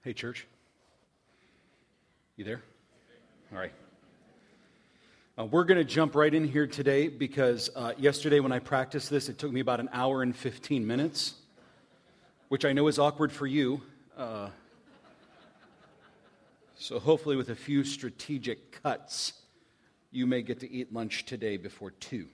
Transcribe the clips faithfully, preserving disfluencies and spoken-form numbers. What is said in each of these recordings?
Hey, church. You there? All right. Uh, we're going to jump right in here today because uh, yesterday when I practiced this, it took me about an hour and fifteen minutes, which I know is awkward for you. Uh, so hopefully with a few strategic cuts, you may get to eat lunch today before two.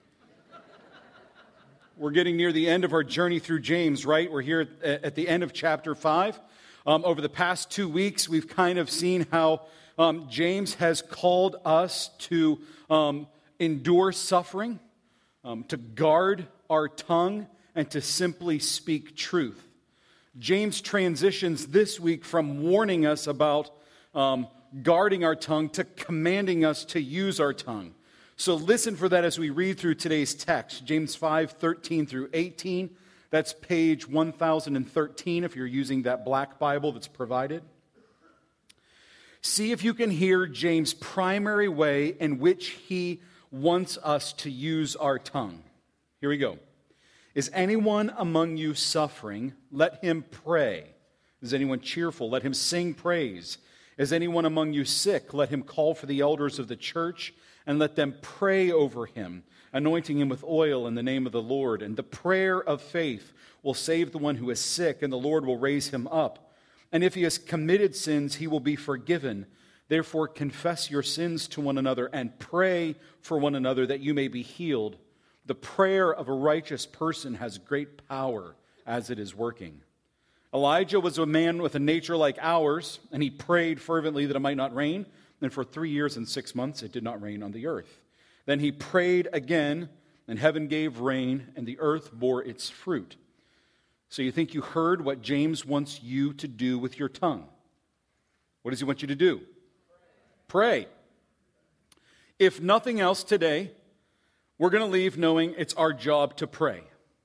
We're getting near the end of our journey through James, right? We're here at, at the end of chapter five. Um, over the past two weeks, we've kind of seen how um, James has called us to um, endure suffering, um, to guard our tongue, and to simply speak truth. James transitions this week from warning us about um, guarding our tongue to commanding us to use our tongue. So listen for that as we read through today's text, James five, thirteen through eighteen. That's page one thousand thirteen if you're using that black Bible that's provided. See if you can hear James' primary way in which he wants us to use our tongue. Here we go. Is anyone among you suffering? Let him pray. Is anyone cheerful? Let him sing praise. Is anyone among you sick? Let him call for the elders of the church and let them pray over him, anointing him with oil in the name of the Lord. And the prayer of faith will save the one who is sick, and the Lord will raise him up. And if he has committed sins, he will be forgiven. Therefore, confess your sins to one another and pray for one another that you may be healed. The prayer of a righteous person has great power as it is working. Elijah was a man with a nature like ours, and he prayed fervently that it might not rain. And for three years and six months, it did not rain on the earth. Then he prayed again, and heaven gave rain, and the earth bore its fruit. So you think you heard what James wants you to do with your tongue. What does he want you to do? Pray. If nothing else today, we're going to leave knowing it's our job to pray.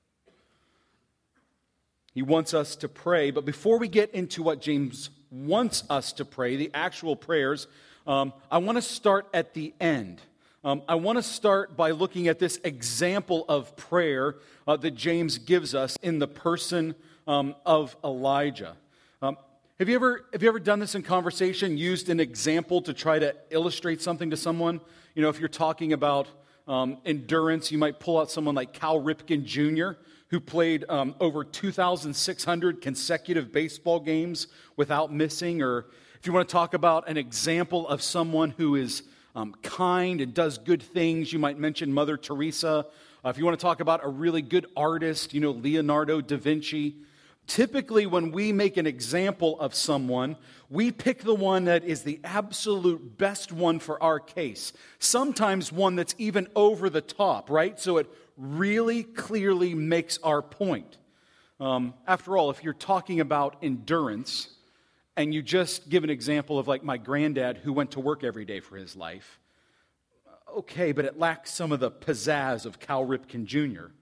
He wants us to pray, but before we get into what James wants us to pray, the actual prayers, um, I want to start at the end. Um, I want to start by looking at this example of prayer uh, that James gives us in the person um, of Elijah. Um, have you ever have you ever done this in conversation, used an example to try to illustrate something to someone? You know, if you're talking about um, endurance, you might pull out someone like Cal Ripken Junior, who played um, over two thousand six hundred consecutive baseball games without missing. Or if you want to talk about an example of someone who is Um, kind and does good things, you might mention Mother Teresa. Uh, if you want to talk about a really good artist, you know, Leonardo da Vinci. Typically, when we make an example of someone, we pick the one that is the absolute best one for our case. Sometimes one that's even over the top, right? So it really clearly makes our point. Um, after all, if you're talking about endurance, and you just give an example of like my granddad who went to work every day for his life, okay, but it lacks some of the pizzazz of Cal Ripken Junior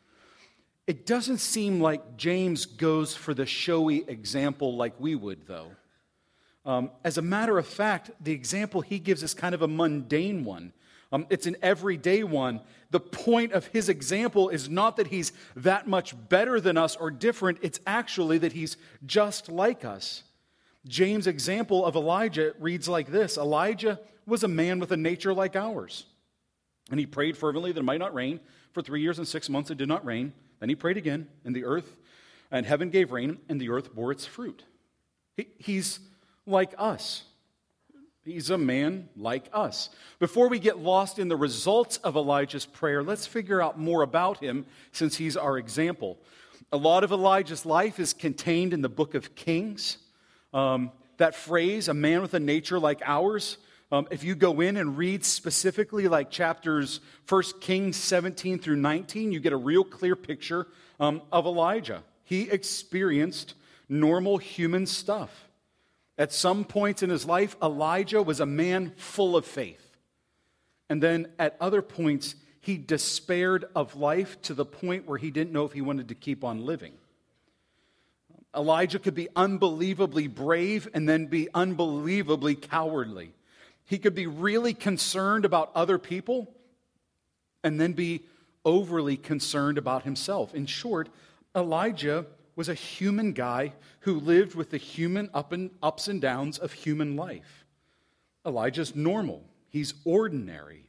It doesn't seem like James goes for the showy example like we would, though. Um, as a matter of fact, the example he gives is kind of a mundane one. Um, it's an everyday one. The point of his example is not that he's that much better than us or different. It's actually that he's just like us. James' example of Elijah reads like this. Elijah was a man with a nature like ours. And he prayed fervently that it might not rain. For three years and six months it did not rain. Then he prayed again, and the earth, and heaven gave rain, and the earth bore its fruit. He, he's like us. He's a man like us. Before we get lost in the results of Elijah's prayer, let's figure out more about him since he's our example. A lot of Elijah's life is contained in the book of Kings. Um, that phrase, a man with a nature like ours, um, if you go in and read specifically like chapters First Kings seventeen through nineteen, you get a real clear picture um, of Elijah. He experienced normal human stuff. At some points in his life, Elijah was a man full of faith. And then at other points, he despaired of life to the point where he didn't know if he wanted to keep on living. Elijah could be unbelievably brave and then be unbelievably cowardly. He could be really concerned about other people and then be overly concerned about himself. In short, Elijah was a human guy who lived with the human up and, ups and downs of human life. Elijah's normal. He's ordinary.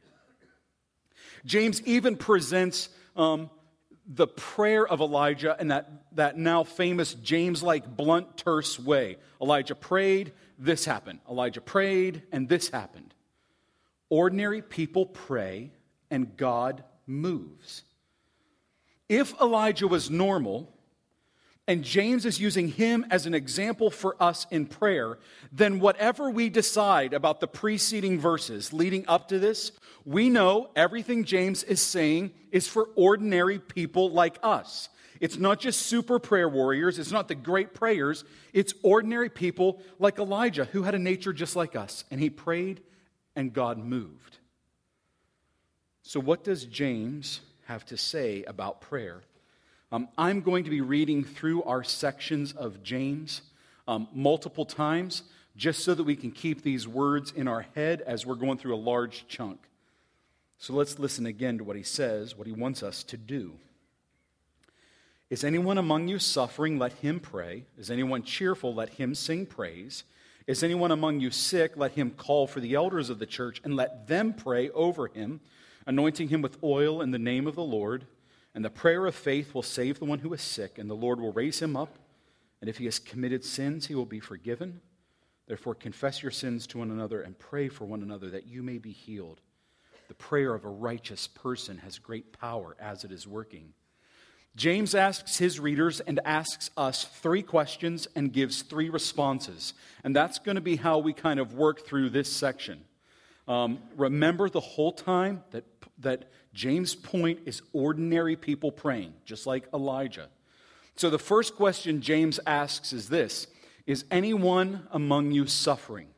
James even presents um, the prayer of Elijah in that, that now famous James-like blunt, terse way. Elijah prayed, this happened. Elijah prayed, and this happened. Ordinary people pray, and God moves. If Elijah was normal, and James is using him as an example for us in prayer, then whatever we decide about the preceding verses leading up to this, we know everything James is saying is for ordinary people like us. It's not just super prayer warriors. It's not the great prayers. It's ordinary people like Elijah, who had a nature just like us. And he prayed, and God moved. So what does James have to say about prayer? Um, I'm going to be reading through our sections of James um, multiple times, just so that we can keep these words in our head as we're going through a large chunk. So let's listen again to what he says, what he wants us to do. Is anyone among you suffering? Let him pray. Is anyone cheerful? Let him sing praise. Is anyone among you sick? Let him call for the elders of the church and let them pray over him, anointing him with oil in the name of the Lord. And the prayer of faith will save the one who is sick, and the Lord will raise him up. And if he has committed sins, he will be forgiven. Therefore, confess your sins to one another and pray for one another that you may be healed. The prayer of a righteous person has great power as it is working. James asks his readers and asks us three questions and gives three responses. And that's going to be how we kind of work through this section. Um, remember the whole time that, that James' point is ordinary people praying, just like Elijah. So the first question James asks is this: is anyone among you suffering?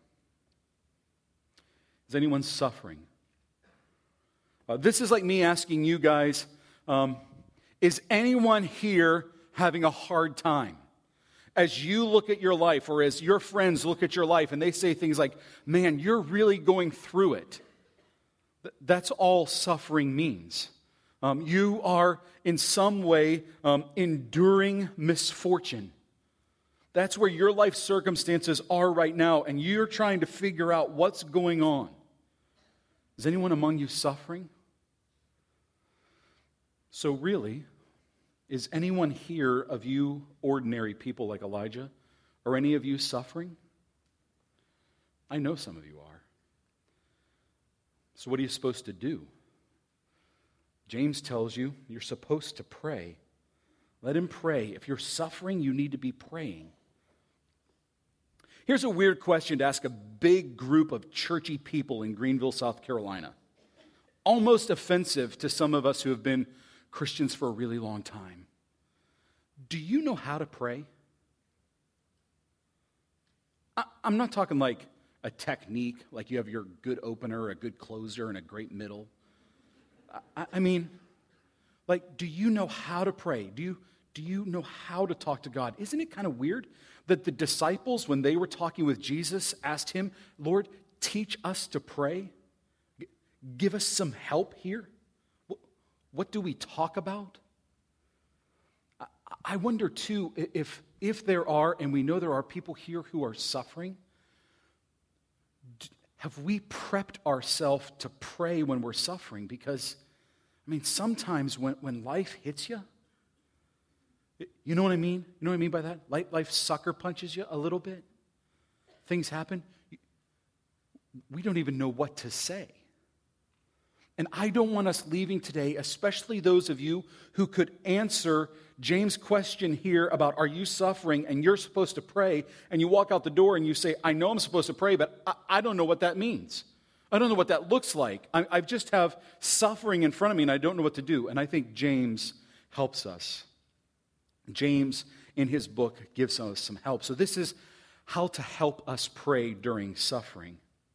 Is anyone suffering? Uh, this is like me asking you guys, um, is anyone here having a hard time? As you look at your life, or as your friends look at your life, and they say things like, man, you're really going through it. That's all suffering means. Um, you are in some way um, enduring misfortune. That's where your life circumstances are right now, and you're trying to figure out what's going on. Is anyone among you suffering? So really, is anyone here of you ordinary people like Elijah? Are any of you suffering? I know some of you are. So what are you supposed to do? James tells you you're supposed to pray. Let him pray. If you're suffering, you need to be praying. Here's a weird question to ask a big group of churchy people in Greenville, South Carolina. Almost offensive to some of us who have been Christians for a really long time. Do you know how to pray? I, I'm not talking like a technique, like you have your good opener, a good closer, and a great middle. I, I mean, like, do you know how to pray? Do you, do you know how to talk to God? Isn't it kind of weird that the disciples, when they were talking with Jesus, asked him, Lord, teach us to pray? G- give us some help here? What, what do we talk about? I, I wonder, too, if, if there are, and we know there are people here who are suffering, have we prepped ourselves to pray when we're suffering? Because, I mean, sometimes when, when life hits you, you know what I mean? You know what I mean by that? Life, life sucker punches you a little bit. Things happen. We don't even know what to say. And I don't want us leaving today, especially those of you who could answer James' question here about are you suffering and you're supposed to pray, and you walk out the door and you say, I know I'm supposed to pray, but I, I don't know what that means. I don't know what that looks like. I, I just have suffering in front of me and I don't know what to do. And I think James helps us. James, in his book, gives us some help. So this is how to help us pray during suffering.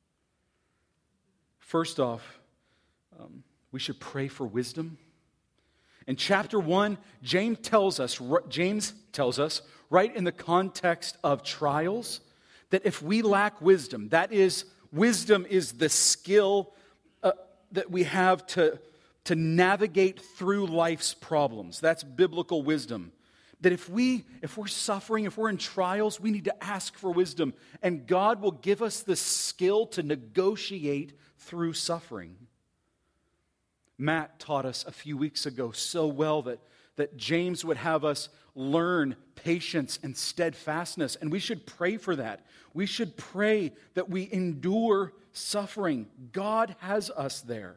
First off, Um, we should pray for wisdom. In chapter one, James tells us, James tells us, right in the context of trials, that if we lack wisdom, that is, wisdom is the skill uh, that we have to, to navigate through life's problems. That's biblical wisdom. That if, we, if we're suffering, if we're in trials, we need to ask for wisdom. And God will give us the skill to negotiate through suffering. Matt taught us a few weeks ago so well that, that James would have us learn patience and steadfastness. And we should pray for that. We should pray that we endure suffering. God has us there.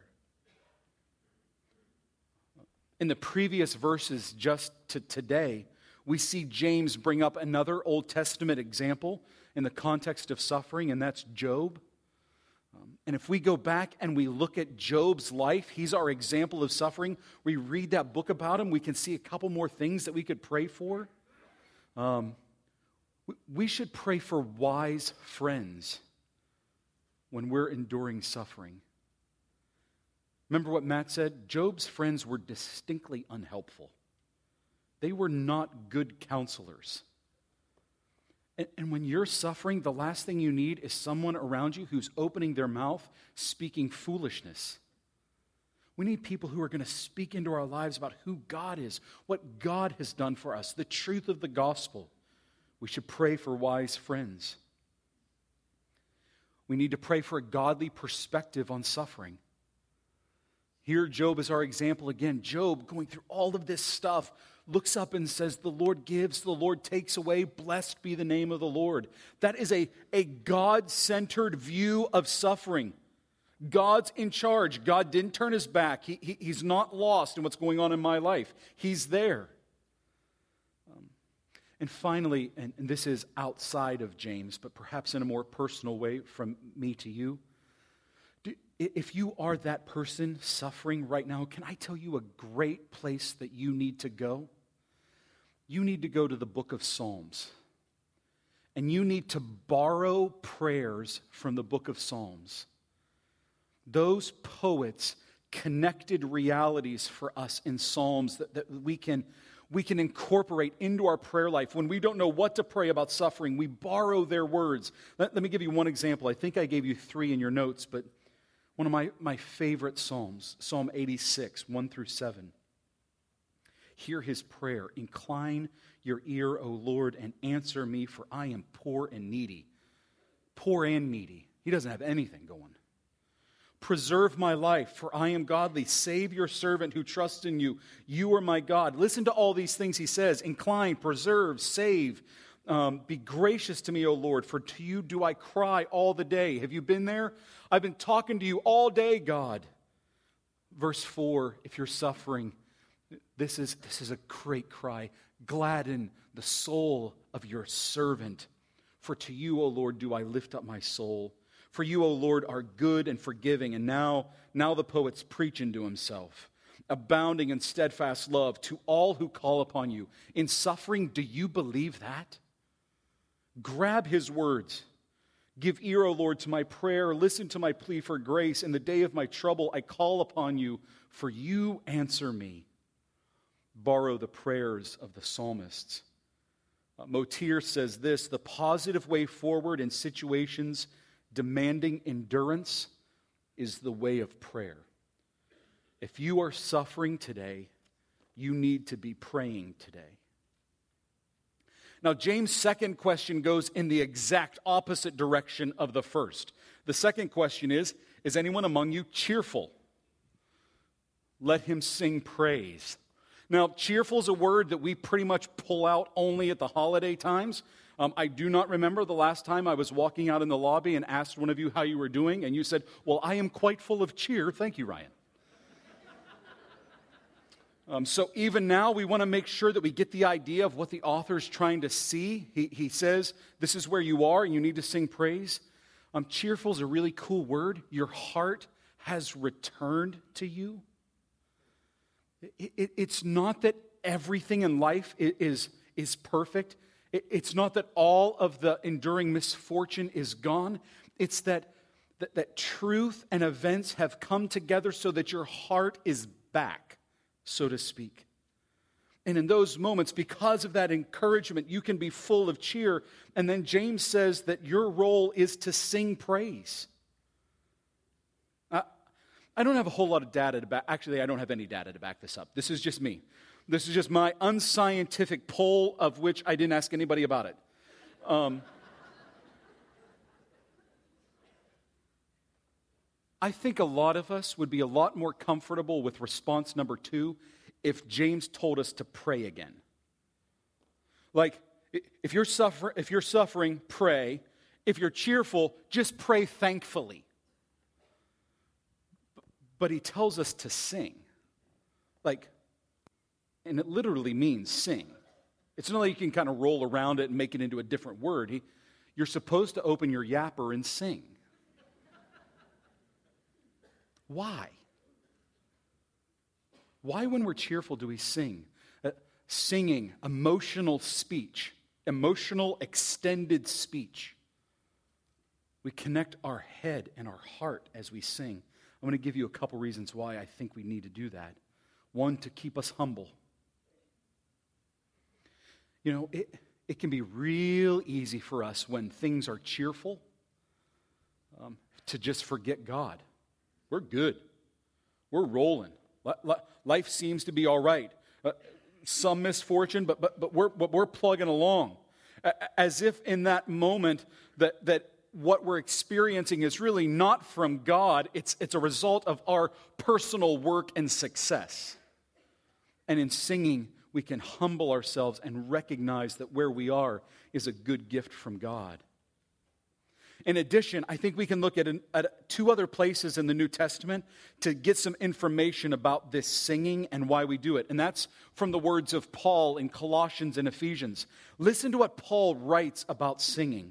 In the previous verses just to today, we see James bring up another Old Testament example in the context of suffering, and that's Job. Um, and if we go back and we look at Job's life, he's our example of suffering. We read that book about him, we can see a couple more things that we could pray for. Um, we, we should pray for wise friends when we're enduring suffering. Remember what Matt said? Job's friends were distinctly unhelpful. They were not good counselors. And, and when you're suffering, the last thing you need is someone around you who's opening their mouth, speaking foolishness. We need people who are going to speak into our lives about who God is, what God has done for us, the truth of the gospel. We should pray for wise friends. We need to pray for a godly perspective on suffering. Here, Job is our example again. Job, going through all of this stuff, looks up and says, the Lord gives, the Lord takes away, blessed be the name of the Lord. That is a, a God-centered view of suffering. God's in charge. God didn't turn his back. He, he, he's not lost in what's going on in my life. He's there. Um, and finally, and, and this is outside of James, but perhaps in a more personal way from me to you, if you are that person suffering right now, can I tell you a great place that you need to go? You need to go to the book of Psalms. And you need to borrow prayers from the book of Psalms. Those poets connected realities for us in Psalms that, that we can, we can incorporate into our prayer life. When we don't know what to pray about suffering, we borrow their words. Let, let me give you one example. I think I gave you three in your notes, but one of my, my favorite Psalms, Psalm eighty-six, one through seven. Hear his prayer. Incline your ear, O Lord, and answer me, for I am poor and needy. Poor and needy. He doesn't have anything going. Preserve my life, for I am godly. Save your servant who trusts in you. You are my God. Listen to all these things he says. Incline, preserve, save. Um, be gracious to me, O Lord, for to you do I cry all the day. Have you been there? I've been talking to you all day, God. Verse four, if you're suffering, this is, this is a great cry. Gladden the soul of your servant. For to you, O Lord, do I lift up my soul. For you, O Lord, are good and forgiving. And now, now the poet's preaching to himself. Abounding in steadfast love to all who call upon you. In suffering, do you believe that? Grab his words. Give ear, O Lord, to my prayer. Listen to my plea for grace. In the day of my trouble, I call upon you, for you answer me. Borrow the prayers of the psalmists. Uh, Motir says this, the positive way forward in situations demanding endurance is the way of prayer. If you are suffering today, you need to be praying today. Now, James' second question goes in the exact opposite direction of the first. The second question is, is anyone among you cheerful? Let him sing praise. Now, cheerful is a word that we pretty much pull out only at the holiday times. Um, I do not remember the last time I was walking out in the lobby and asked one of you how you were doing, and you said, well, I am quite full of cheer. Thank you, Ryan. Um, so even now, we want to make sure that we get the idea of what the author's trying to see. He, he says, this is where you are, and you need to sing praise. Um, cheerful is a really cool word. Your heart has returned to you. It, it, it's not that everything in life is, is perfect. It, it's not that all of the enduring misfortune is gone. It's that, that, that truth and events have come together so that your heart is back, so to speak. And in those moments, because of that encouragement, you can be full of cheer. And then James says that your role is to sing praise. Uh, I don't have a whole lot of data to back, actually I don't have any data to back this up. This is just me. This is just my unscientific poll of which I didn't ask anybody about it. Um, I think a lot of us would be a lot more comfortable with response number two if James told us to pray again. Like, if you're, suffer- if you're suffering, pray. If you're cheerful, just pray thankfully. But he tells us to sing. Like, and it literally means sing. It's not like you can kind of roll around it and make it into a different word. He, you're supposed to open your yapper and sing. Why? Why, when we're cheerful, do we sing? Uh, singing, emotional speech, emotional extended speech. We connect our head and our heart as we sing. I'm going to give you a couple reasons why I think we need to do that. One, to keep us humble. You know, it, it can be real easy for us when things are cheerful um, to just forget God. We're good. We're rolling. Life seems to be all right. Uh, some misfortune, but, but, but, we're, but we're plugging along. As if in that moment that, that what we're experiencing is really not from God. It's, it's a result of our personal work and success. And in singing, we can humble ourselves and recognize that where we are is a good gift from God. In addition, I think we can look at, an, at two other places in the New Testament to get some information about this singing and why we do it. And that's from the words of Paul in Colossians and Ephesians. Listen to what Paul writes about singing.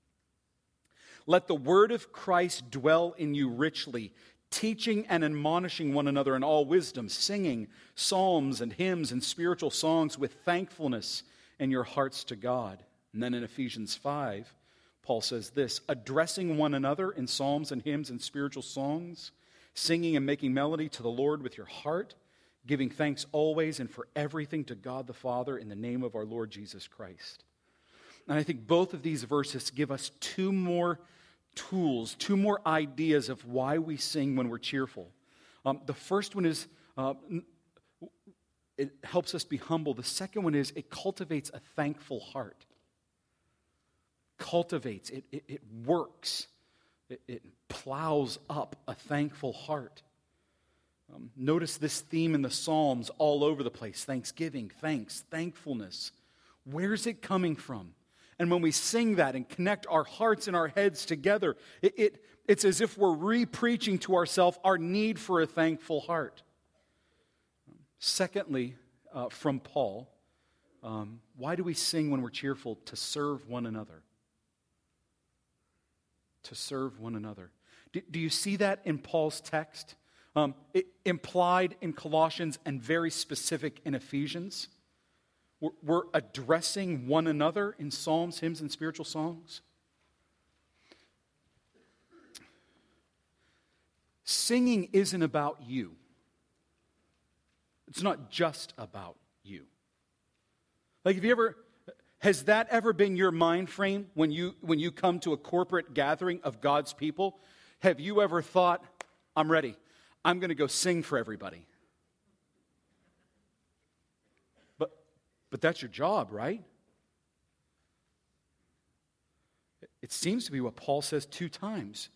Let the word of Christ dwell in you richly, teaching and admonishing one another in all wisdom, singing psalms and hymns and spiritual songs with thankfulness in your hearts to God. And then in Ephesians five, Paul says this, addressing one another in psalms and hymns and spiritual songs, singing and making melody to the Lord with your heart, giving thanks always and for everything to God the Father in the name of our Lord Jesus Christ. And I think both of these verses give us two more tools, two more ideas of why we sing when we're cheerful. Um, the first one is uh, it helps us be humble. The second one is it cultivates a thankful heart. Cultivates, it, it, it works. It, it plows up a thankful heart. Um, notice this theme in the Psalms all over the place. Thanksgiving, thanks, thankfulness. Where's it coming from? And when we sing that and connect our hearts and our heads together, it, it, it's as if we're re-preaching to ourselves our need for a thankful heart. Secondly, uh, from Paul, um, why do we sing when we're cheerful? To serve one another. To serve one another. Do, do you see that in Paul's text? Um, it, implied in Colossians and very specific in Ephesians. We're, we're addressing one another in psalms, hymns, and spiritual songs. Singing isn't about you. It's not just about you. Like, have you ever, has that ever been your mind frame when you when you come to a corporate gathering of God's people? Have you ever thought, I'm ready, I'm going to go sing for everybody? But but that's your job, right? It seems to be what Paul says two times.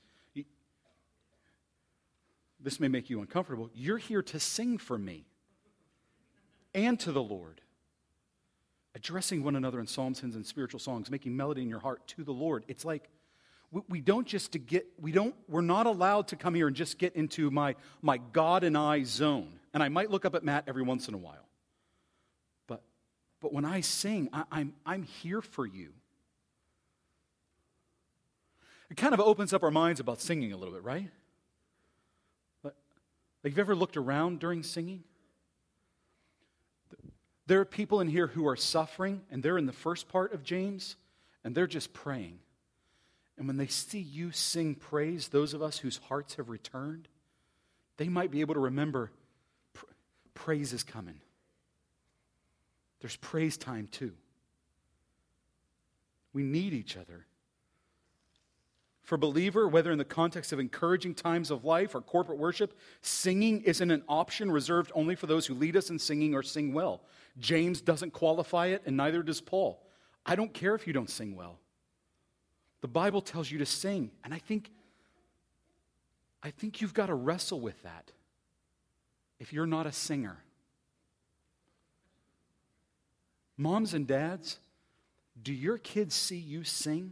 This may make you uncomfortable. You're here to sing for me and to the Lord. Addressing one another in psalms, hymns, and spiritual songs, making melody in your heart to the Lord. It's like we, we don't just to get, we don't, we're not allowed to come here and just get into my, my God and I zone. And I might look up at Matt every once in a while. But but when I sing, I, I'm I'm here for you. It kind of opens up our minds about singing a little bit, right? But like, have you ever looked around during singing? There are people in here who are suffering, and they're in the first part of James, and they're just praying. And when they see you sing praise, those of us whose hearts have returned, they might be able to remember pr- praise is coming. There's praise time too. We need each other For a believer, whether in the context of encouraging times of life or corporate worship, singing isn't an option reserved only for those who lead us in singing or sing well. James doesn't qualify it, and neither does Paul. I don't care if you don't sing well. The Bible tells you to sing, and I think, I think you've got to wrestle with that if you're not a singer. Moms and dads, do your kids see you sing?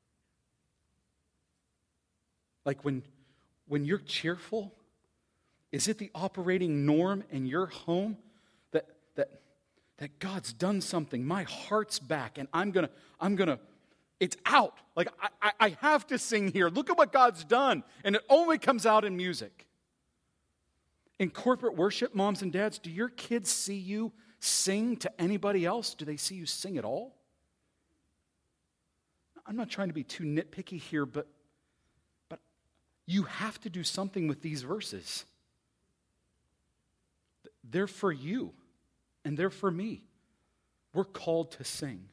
Like when, when you're cheerful, is it the operating norm in your home that that that God's done something? My heart's back, and I'm gonna I'm gonna it's out. Like I, I, I have to sing here. Look at what God's done, and it only comes out in music. In corporate worship, moms and dads, do your kids see you sing to anybody else? Do they see you sing at all? I'm not trying to be too nitpicky here, but you have to do something with these verses. They're for you, and they're for me. We're called to sing.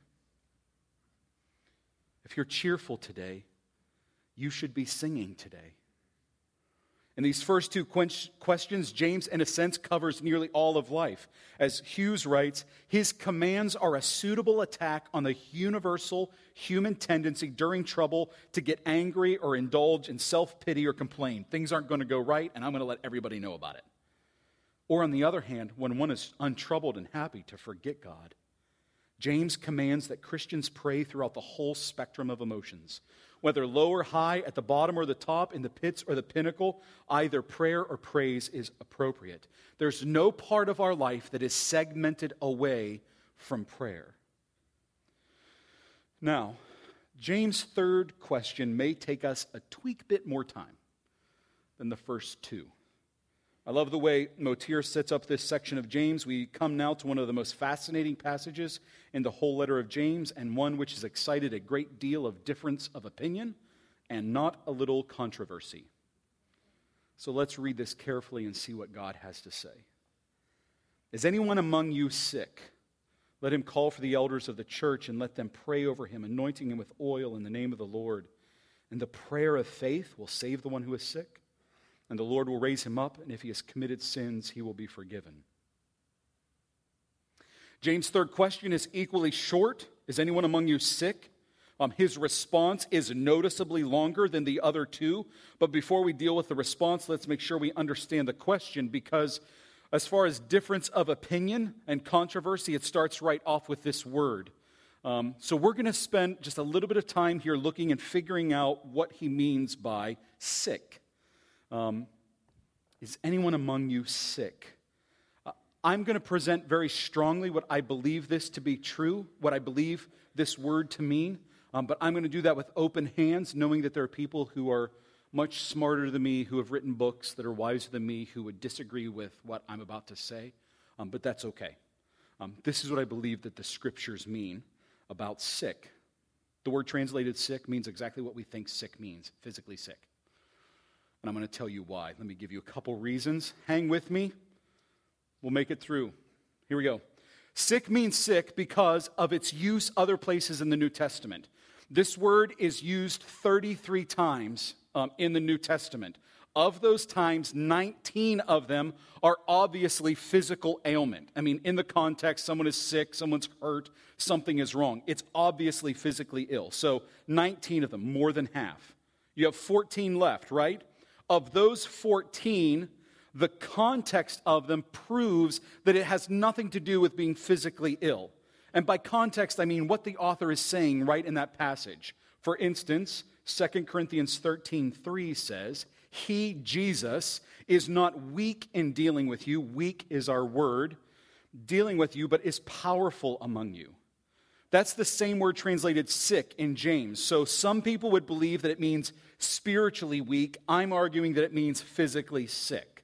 If you're cheerful today, you should be singing today. In these first two questions, James, in a sense, covers nearly all of life. As Hughes writes, his commands are a suitable attack on the universal human tendency during trouble to get angry or indulge in self-pity or complain. Things aren't going to go right, and I'm going to let everybody know about it. Or on the other hand, when one is untroubled and happy, to forget God. James commands that Christians pray throughout the whole spectrum of emotions. Whether low or high, at the bottom or the top, in the pits or the pinnacle, either prayer or praise is appropriate. There's no part of our life that is segmented away from prayer. Now, James' third question may take us a tweak bit more time than the first two. I love the way Motir sets up this section of James. We come now to one of the most fascinating passages in the whole letter of James, and one which has excited a great deal of difference of opinion and not a little controversy. So let's read this carefully and see what God has to say. Is anyone among you sick? Let him call for the elders of the church and let them pray over him, anointing him with oil in the name of the Lord. And the prayer of faith will save the one who is sick, and the Lord will raise him up, and if he has committed sins, he will be forgiven. James' third question is equally short. Is anyone among you sick? Um, his response is noticeably longer than the other two. But before we deal with the response, let's make sure we understand the question, because as far as difference of opinion and controversy, it starts right off with this word. Um, so we're going to spend just a little bit of time here looking and figuring out what he means by sick. Um, is anyone among you sick? Uh, I'm going to present very strongly what I believe this to be true, what I believe this word to mean, um, but I'm going to do that with open hands, knowing that there are people who are much smarter than me, who have written books that are wiser than me, who would disagree with what I'm about to say, um, but that's okay. Um, this is what I believe that the scriptures mean about sick. The word translated sick means exactly what we think sick means, physically sick. And I'm going to tell you why. Let me give you a couple reasons. Hang with me. We'll make it through. Here we go. Sick means sick because of its use other places in the New Testament. This word is used thirty-three times um, in the New Testament. Of those times, nineteen of them are obviously physical ailment. I mean, in the context, someone is sick, someone's hurt, something is wrong. It's obviously physically ill. So nineteen of them, more than half. You have fourteen left, right? Of those fourteen, the context of them proves that it has nothing to do with being physically ill. And by context, I mean what the author is saying right in that passage. For instance, Second Corinthians thirteen three says, He, Jesus, is not weak in dealing with you. Weak is our word. Dealing with you, but is powerful among you. That's the same word translated sick in James. So some people would believe that it means spiritually weak. I'm arguing that it means physically sick.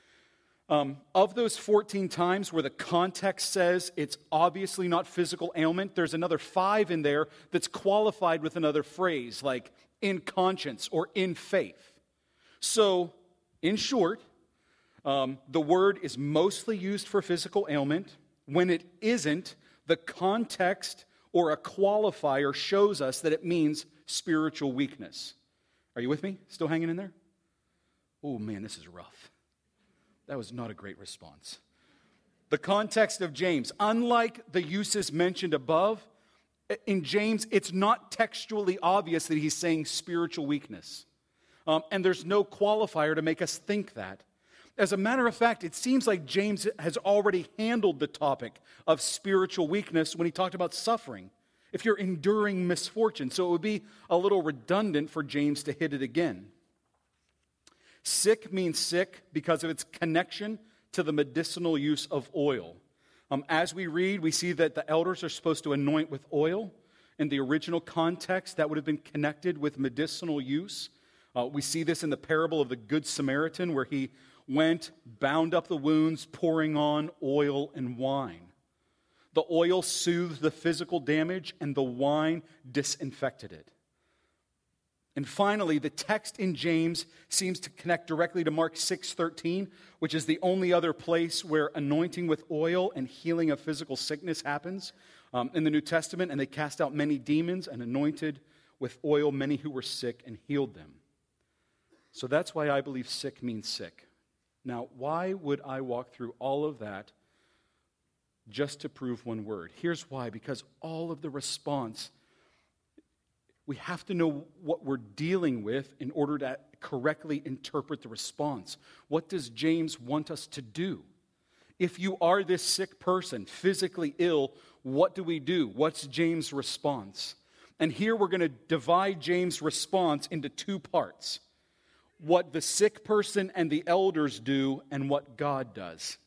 Um, of those fourteen times where the context says it's obviously not physical ailment, there's another five in there that's qualified with another phrase, like in conscience or in faith. So, in short, um, the word is mostly used for physical ailment. When it isn't, the context or a qualifier shows us that it means spiritual weakness. Are you with me? Still hanging in there? Oh man, this is rough. That was not a great response. The context of James, unlike the uses mentioned above, in James, it's not textually obvious that he's saying spiritual weakness. Um, and there's no qualifier to make us think that. As a matter of fact, it seems like James has already handled the topic of spiritual weakness when he talked about suffering, if you're enduring misfortune. So it would be a little redundant for James to hit it again. Sick means sick because of its connection to the medicinal use of oil. Um, as we read, we see that the elders are supposed to anoint with oil. In the original context, that would have been connected with medicinal use. Uh, we see this in the parable of the Good Samaritan, where he went, bound up the wounds, pouring on oil and wine. The oil soothed the physical damage, and the wine disinfected it. And finally, the text in James seems to connect directly to Mark six thirteen, which is the only other place where anointing with oil and healing of physical sickness happens um, in the New Testament. And they cast out many demons and anointed with oil many who were sick and healed them. So that's why I believe sick means sick. Now, why would I walk through all of that just to prove one word? Here's why. Because all of the response, we have to know what we're dealing with in order to correctly interpret the response. What does James want us to do? If you are this sick person, physically ill, what do we do? What's James' response? And here we're going to divide James' response into two parts. What the sick person and the elders do and what God does.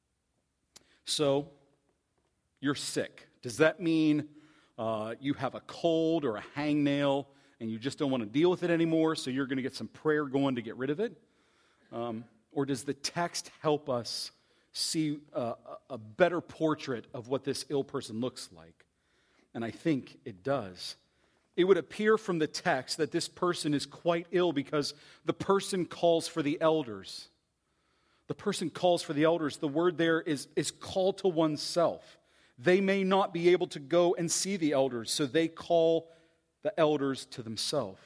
So, you're sick. Does that mean Uh, you have a cold or a hangnail and you just don't want to deal with it anymore, so you're going to get some prayer going to get rid of it? Um, or does the text help us see uh, a better portrait of what this ill person looks like? And I think it does. It would appear from the text that this person is quite ill because the person calls for the elders. The person calls for the elders. The word there is, is call to oneself. They may not be able to go and see the elders, so they call the elders to themselves.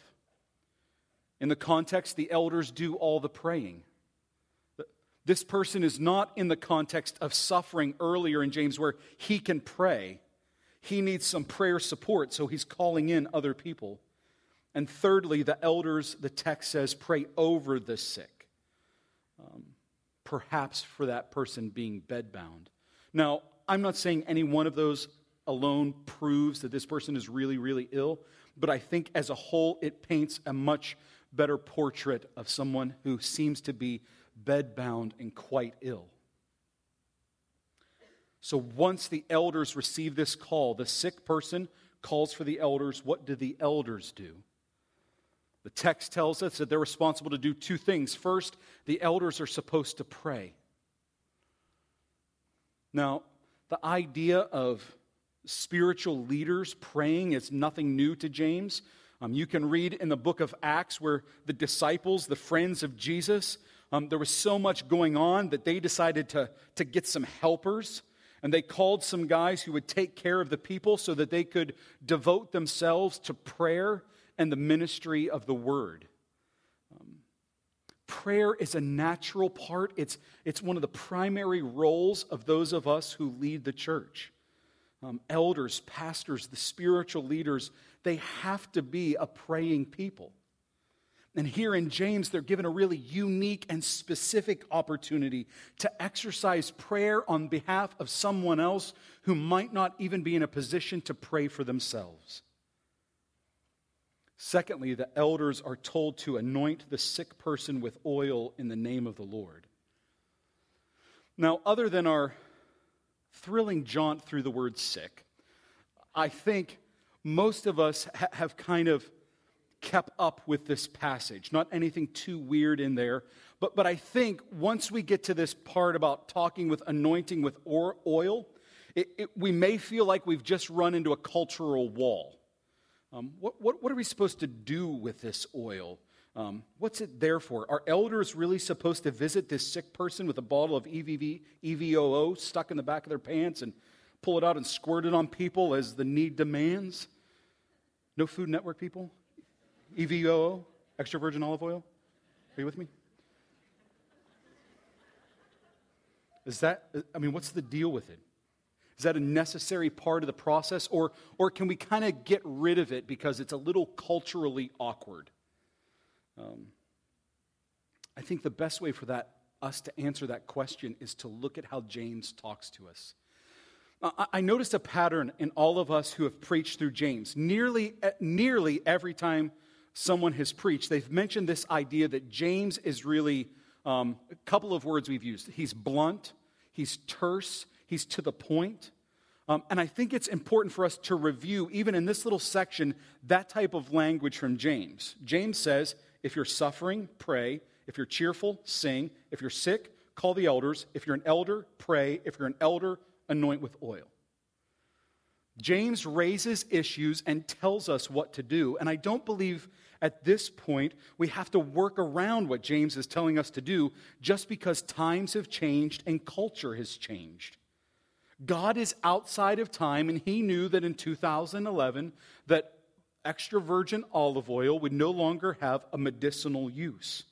In the context, the elders do all the praying. This person is not in the context of suffering earlier in James where he can pray. He needs some prayer support, so he's calling in other people. And thirdly, the elders, the text says, pray over the sick, um, perhaps for that person being bedbound. Now, I'm not saying any one of those alone proves that this person is really, really ill, but I think as a whole it paints a much better portrait of someone who seems to be bedbound and quite ill. So once the elders receive this call, the sick person calls for the elders. What do the elders do? The text tells us that they're responsible to do two things. First, the elders are supposed to pray. Now, the idea of spiritual leaders praying is nothing new to James. Um, you can read in the book of Acts where the disciples, the friends of Jesus, um, there was so much going on that they decided to, to get some helpers. And they called some guys who would take care of the people so that they could devote themselves to prayer and the ministry of the word. Um, prayer is a natural part. It's, it's one of the primary roles of those of us who lead the church. Um, elders, pastors, the spiritual leaders, they have to be a praying people. And here in James, they're given a really unique and specific opportunity to exercise prayer on behalf of someone else who might not even be in a position to pray for themselves. Secondly, the elders are told to anoint the sick person with oil in the name of the Lord. Now, other than our thrilling jaunt through the word sick, I think most of us ha- have kind of kept up with this passage. Not anything too weird in there. But, but I think once we get to this part about talking with anointing with or, oil, it, it, we may feel like we've just run into a cultural wall. Um, what, what, what are we supposed to do with this oil? Um, what's it there for? Are elders really supposed to visit this sick person with a bottle of E V V, E V O O stuck in the back of their pants and pull it out and squirt it on people as the need demands? No Food Network people? E V O O? Extra virgin olive oil? Are you with me? Is that, I mean, what's the deal with it? Is that a necessary part of the process? Or, or can we kind of get rid of it because it's a little culturally awkward? Um, I think the best way for that us to answer that question is to look at how James talks to us. I, I noticed a pattern in all of us who have preached through James. Nearly, nearly every time someone has preached, they've mentioned this idea that James is really um, a couple of words we've used. He's blunt, he's terse, he's to the point. Um, and I think it's important for us to review, even in this little section, that type of language from James. James says, if you're suffering, pray. If you're cheerful, sing. If you're sick, call the elders. If you're an elder, pray. If you're an elder, anoint with oil. James raises issues and tells us what to do. And I don't believe at this point we have to work around what James is telling us to do just because times have changed and culture has changed. God is outside of time, and he knew that in two thousand eleven that extra virgin olive oil would no longer have a medicinal use.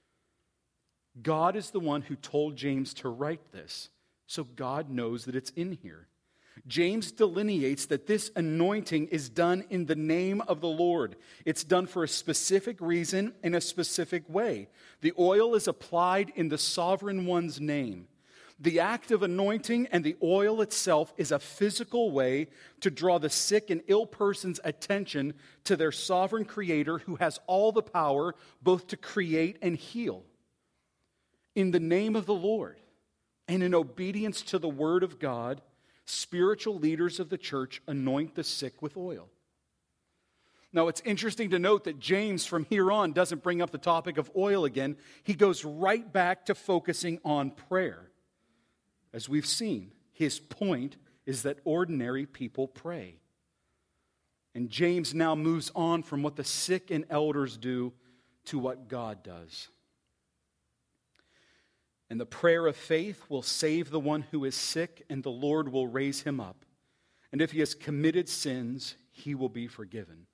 God is the one who told James to write this, so God knows that it's in here. James delineates that this anointing is done in the name of the Lord. It's done for a specific reason in a specific way. The oil is applied in the sovereign one's name. The act of anointing and the oil itself is a physical way to draw the sick and ill person's attention to their sovereign creator who has all the power both to create and heal. In the name of the Lord and in obedience to the word of God, spiritual leaders of the church anoint the sick with oil. Now, it's interesting to note that James from here on doesn't bring up the topic of oil again. He goes right back to focusing on prayer. As we've seen, his point is that ordinary people pray. And James now moves on from what the sick and elders do to what God does. And the prayer of faith will save the one who is sick, and the Lord will raise him up. And if he has committed sins, he will be forgiven.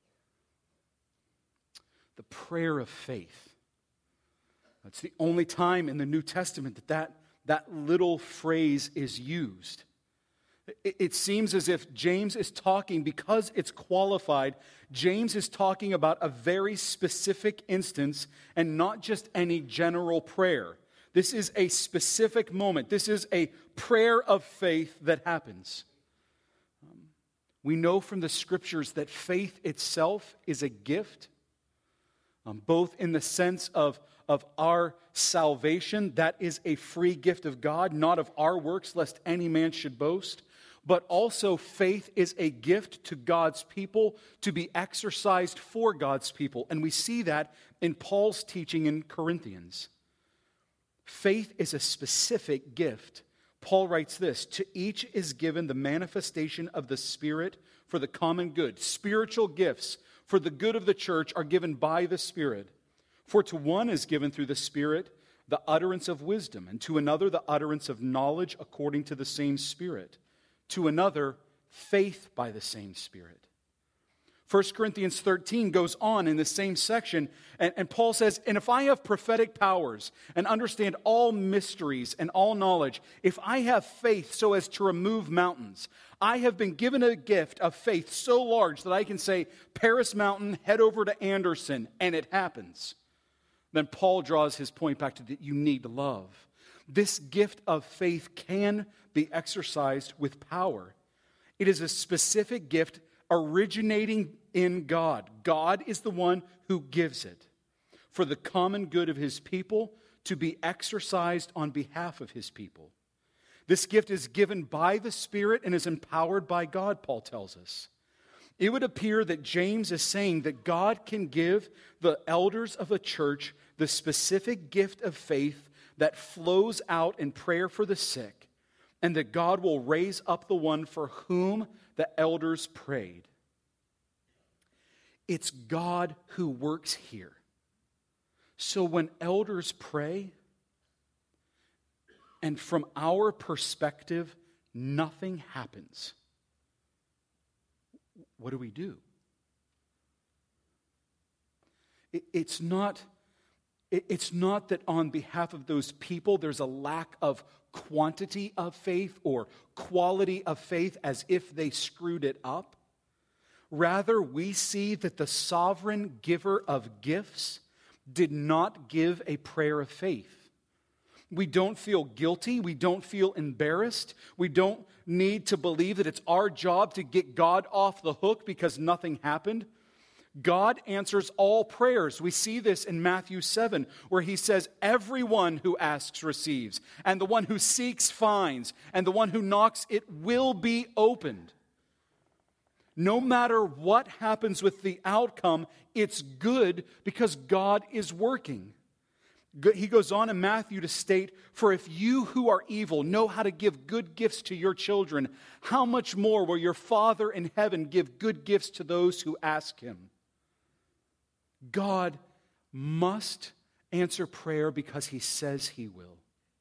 The prayer of faith. That's the only time in the New Testament that that, that little phrase is used. It, it seems as if James is talking, because it's qualified, James is talking about a very specific instance and not just any general prayer. This is a specific moment. This is a prayer of faith that happens. Um, we know from the scriptures that faith itself is a gift, um, both in the sense of, of our salvation. That is a free gift of God, not of our works, lest any man should boast. But also faith is a gift to God's people to be exercised for God's people. And we see that in Paul's teaching in Corinthians. Faith is a specific gift. Paul writes this, to each is given the manifestation of the Spirit for the common good. Spiritual gifts for the good of the church are given by the Spirit. For to one is given through the Spirit the utterance of wisdom, and to another the utterance of knowledge according to the same Spirit. To another, faith by the same Spirit. First Corinthians thirteen goes on in the same section, and, and Paul says, and if I have prophetic powers and understand all mysteries and all knowledge, if I have faith so as to remove mountains, I have been given a gift of faith so large that I can say, Paris Mountain, head over to Anderson, and it happens. Then Paul draws his point back to that you need love. This gift of faith can be exercised with power. It is a specific gift originating in God. God is the one who gives it for the common good of his people to be exercised on behalf of his people. This gift is given by the Spirit and is empowered by God, Paul tells us. It would appear that James is saying that God can give the elders of a church the specific gift of faith that flows out in prayer for the sick, and that God will raise up the one for whom the elders prayed. It's God who works here. So when elders pray, and from our perspective, nothing happens, what do we do? It, it's not, it, it's not that on behalf of those people there's a lack of quantity of faith or quality of faith as if they screwed it up. Rather, we see that the sovereign giver of gifts did not give a prayer of faith. We don't feel guilty. We don't feel embarrassed. We don't need to believe that it's our job to get God off the hook because nothing happened. God answers all prayers. We see this in Matthew seven, where he says, everyone who asks receives, and the one who seeks finds, and the one who knocks, it will be opened. No matter what happens with the outcome, it's good because God is working. He goes on in Matthew to state, for if you who are evil know how to give good gifts to your children, how much more will your Father in heaven give good gifts to those who ask him? God must answer prayer because he says he will.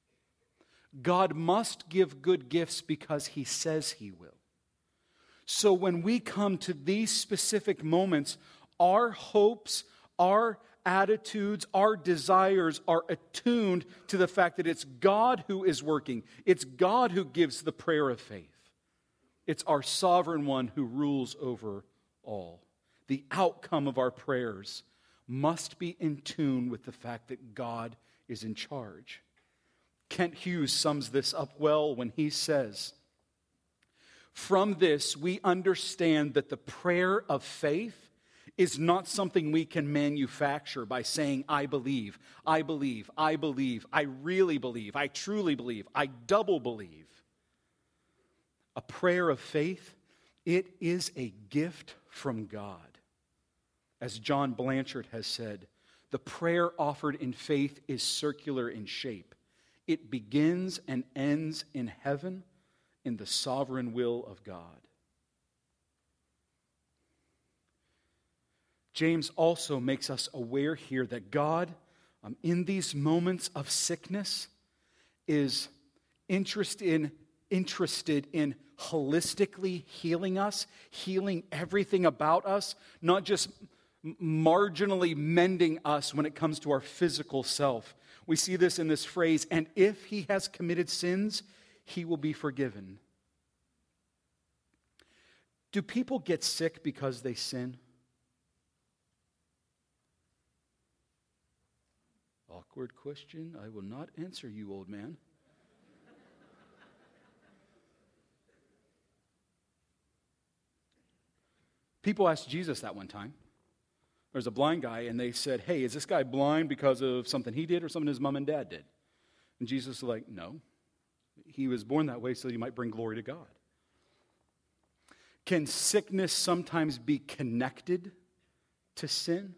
God must give good gifts because he says he will. So when we come to these specific moments, our hopes, our attitudes, our desires are attuned to the fact that it's God who is working. It's God who gives the prayer of faith. It's our sovereign one who rules over all. The outcome of our prayers must be in tune with the fact that God is in charge. Kent Hughes sums this up well when he says, from this, we understand that the prayer of faith is not something we can manufacture by saying, I believe, I believe, I believe, I really believe, I truly believe, I double believe. A prayer of faith, it is a gift from God. As John Blanchard has said, the prayer offered in faith is circular in shape. It begins and ends in heaven, in the sovereign will of God. James also makes us aware here that God, um, in these moments of sickness, is interested in, interested in holistically healing us, healing everything about us, not just marginally mending us when it comes to our physical self. We see this in this phrase, and if he has committed sins, he will be forgiven. Do people get sick because they sin? Awkward question. I will not answer you, old man. People asked Jesus that one time. There's a blind guy, and they said, hey, is this guy blind because of something he did or something his mom and dad did? And Jesus was like, no. He was born that way so you might bring glory to God. Can sickness sometimes be connected to sin?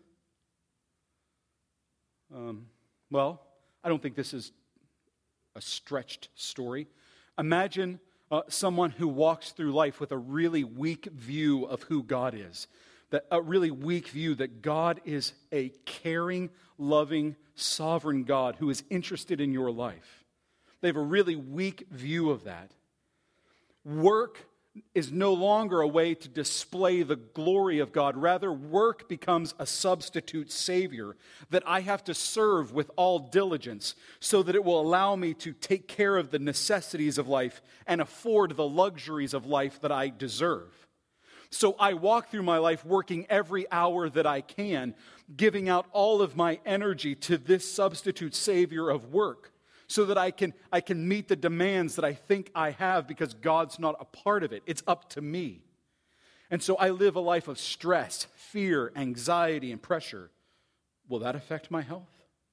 Um, well, I don't think this is a stretched story. Imagine uh, someone who walks through life with a really weak view of who God is. That a really weak view that God is a caring, loving, sovereign God who is interested in your life. They have a really weak view of that. Work is no longer a way to display the glory of God. Rather, work becomes a substitute savior that I have to serve with all diligence so that it will allow me to take care of the necessities of life and afford the luxuries of life that I deserve. So I walk through my life working every hour that I can, giving out all of my energy to this substitute savior of work so that I can, I can meet the demands that I think I have because God's not a part of it. It's up to me. And so I live a life of stress, fear, anxiety, and pressure. Will that affect my health?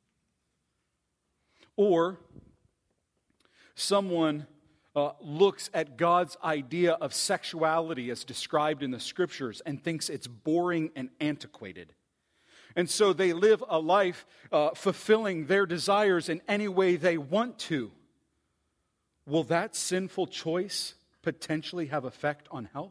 Or someone uh, looks at God's idea of sexuality as described in the scriptures and thinks it's boring and antiquated. And so they live a life uh, fulfilling their desires in any way they want to. Will that sinful choice potentially have effect on health?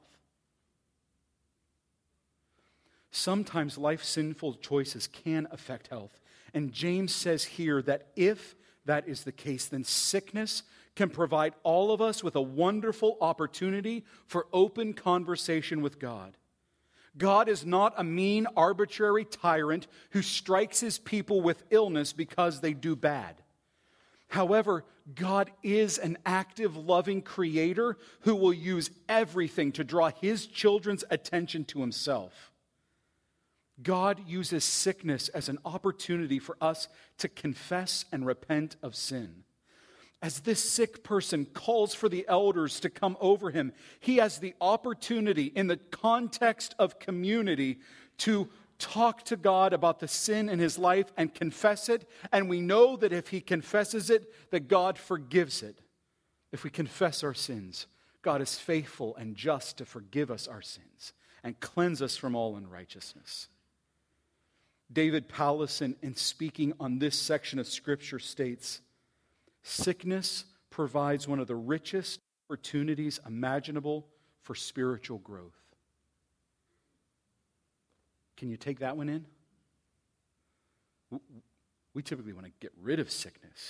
Sometimes life's sinful choices can affect health. And James says here that if that is the case, then sickness can provide all of us with a wonderful opportunity for open conversation with God. God is not a mean, arbitrary tyrant who strikes his people with illness because they do bad. However, God is an active, loving creator who will use everything to draw his children's attention to himself. God uses sickness as an opportunity for us to confess and repent of sin. As this sick person calls for the elders to come over him, he has the opportunity in the context of community to talk to God about the sin in his life and confess it. And we know that if he confesses it, that God forgives it. If we confess our sins, God is faithful and just to forgive us our sins and cleanse us from all unrighteousness. David Powlison, in speaking on this section of Scripture, states, sickness provides one of the richest opportunities imaginable for spiritual growth. Can you take that one in? We typically want to get rid of sickness.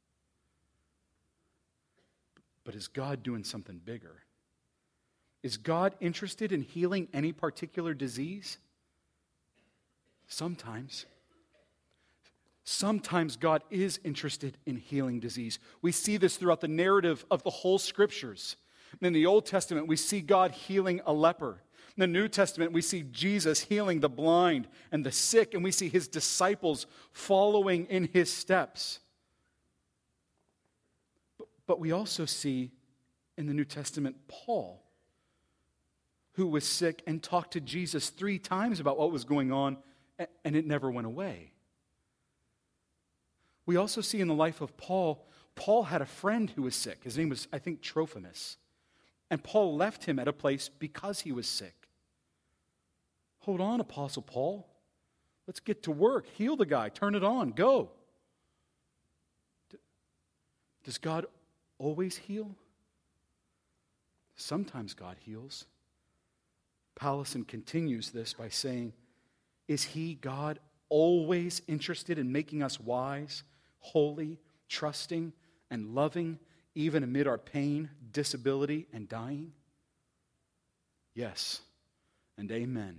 But is God doing something bigger? Is God interested in healing any particular disease? Sometimes. Sometimes God is interested in healing disease. We see this throughout the narrative of the whole Scriptures. In the Old Testament, we see God healing a leper. In the New Testament, we see Jesus healing the blind and the sick, and we see his disciples following in his steps. But, but we also see in the New Testament Paul, who was sick and talked to Jesus three times about what was going on, and it never went away. We also see in the life of Paul, Paul had a friend who was sick. His name was, I think, Trophimus. And Paul left him at a place because he was sick. Hold on, Apostle Paul. Let's get to work. Heal the guy. Turn it on. Go. Does God always heal? Sometimes God heals. Powlison continues this by saying, is he, God, always interested in making us wise, holy, trusting, and loving, even amid our pain, disability, and dying? Yes, and amen.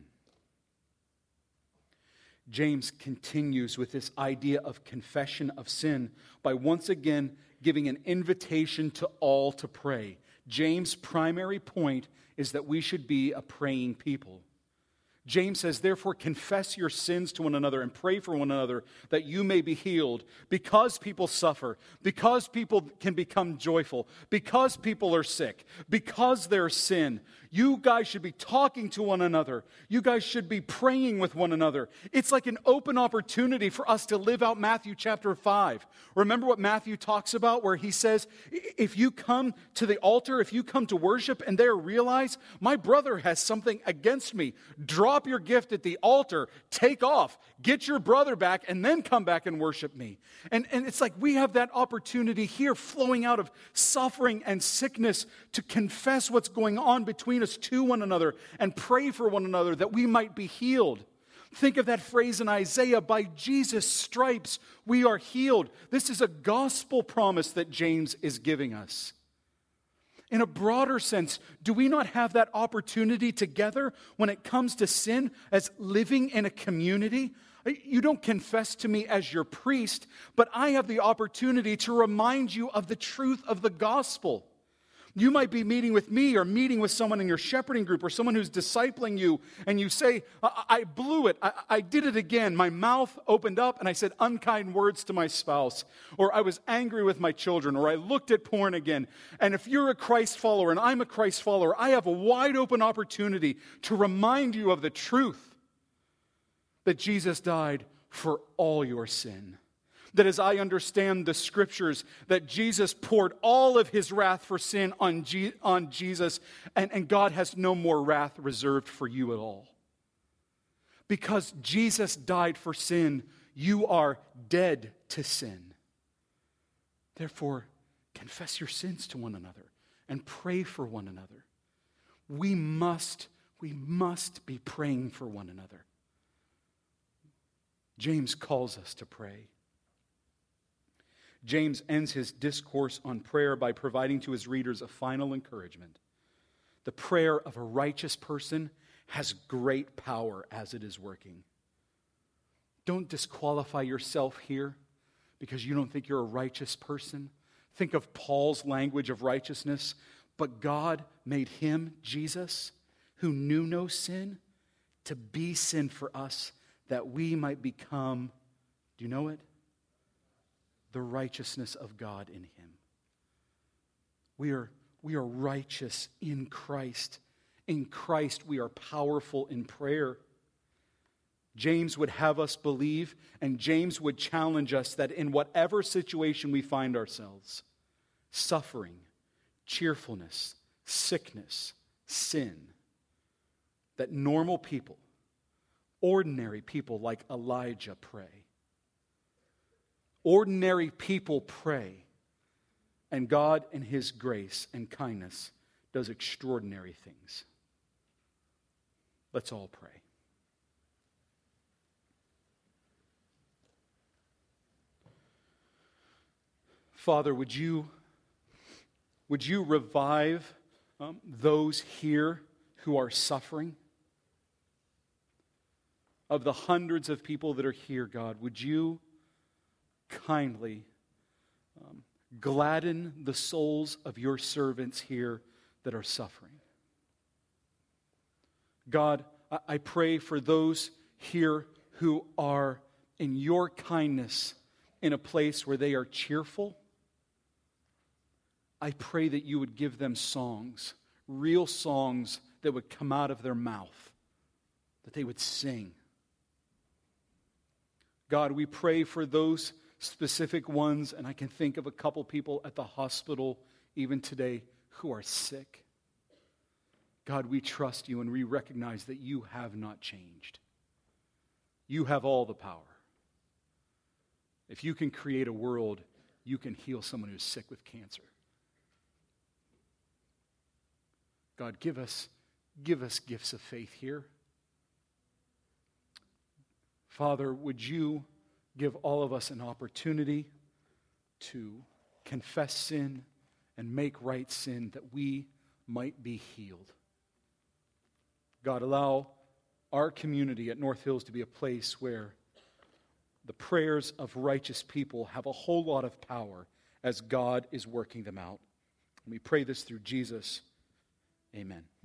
James continues with this idea of confession of sin by once again giving an invitation to all to pray. James' primary point is that we should be a praying people. James says, therefore, confess your sins to one another and pray for one another that you may be healed. Because people suffer, because people can become joyful, because people are sick, because there's sin, you guys should be talking to one another. You guys should be praying with one another. It's like an open opportunity for us to live out Matthew chapter five. Remember what Matthew talks about where he says, if you come to the altar, if you come to worship and there realize, my brother has something against me, drop your gift at the altar, take off, get your brother back, and then come back and worship me. And, and it's like we have that opportunity here flowing out of suffering and sickness to confess what's going on between us to one another and pray for one another that we might be healed. Think of that phrase in Isaiah, by Jesus' stripes we are healed. This is a gospel promise that James is giving us. In a broader sense, do we not have that opportunity together when it comes to sin as living in a community? You don't confess to me as your priest, but I have the opportunity to remind you of the truth of the gospel. You might be meeting with me or meeting with someone in your shepherding group or someone who's discipling you, and you say, I, I blew it. I, I did it again. My mouth opened up and I said unkind words to my spouse, or I was angry with my children, or I looked at porn again. And if you're a Christ follower and I'm a Christ follower, I have a wide open opportunity to remind you of the truth that Jesus died for all your sin. That as I understand the Scriptures, that Jesus poured all of his wrath for sin on, G- on Jesus, and, and God has no more wrath reserved for you at all. Because Jesus died for sin, you are dead to sin. Therefore, confess your sins to one another and pray for one another. We must, we must be praying for one another. James calls us to pray. James ends his discourse on prayer by providing to his readers a final encouragement. The prayer of a righteous person has great power as it is working. Don't disqualify yourself here because you don't think you're a righteous person. Think of Paul's language of righteousness. But God made him, Jesus, who knew no sin, to be sin for us, that we might become, do you know it? The righteousness of God in him. We are, we are righteous in Christ. In Christ, we are powerful in prayer. James would have us believe, and James would challenge us that in whatever situation we find ourselves, suffering, cheerfulness, sickness, sin, that normal people, ordinary people like Elijah pray. Ordinary people pray, and God in his grace and kindness does extraordinary things. Let's all pray. Father, would you, would you revive um, those here who are suffering? Of the hundreds of people that are here, God, would you kindly um, gladden the souls of your servants here that are suffering? God, I, I pray for those here who are in your kindness in a place where they are cheerful. I pray that you would give them songs, real songs that would come out of their mouth, that they would sing. God, we pray for those specific ones, and I can think of a couple people at the hospital even today who are sick. God, we trust you and we recognize that you have not changed. You have all the power. If you can create a world, you can heal someone who's sick with cancer. God, give us, give us gifts of faith here. Father, would you give all of us an opportunity to confess sin and make right sin that we might be healed. God, allow our community at North Hills to be a place where the prayers of righteous people have a whole lot of power as God is working them out. And we pray this through Jesus. Amen.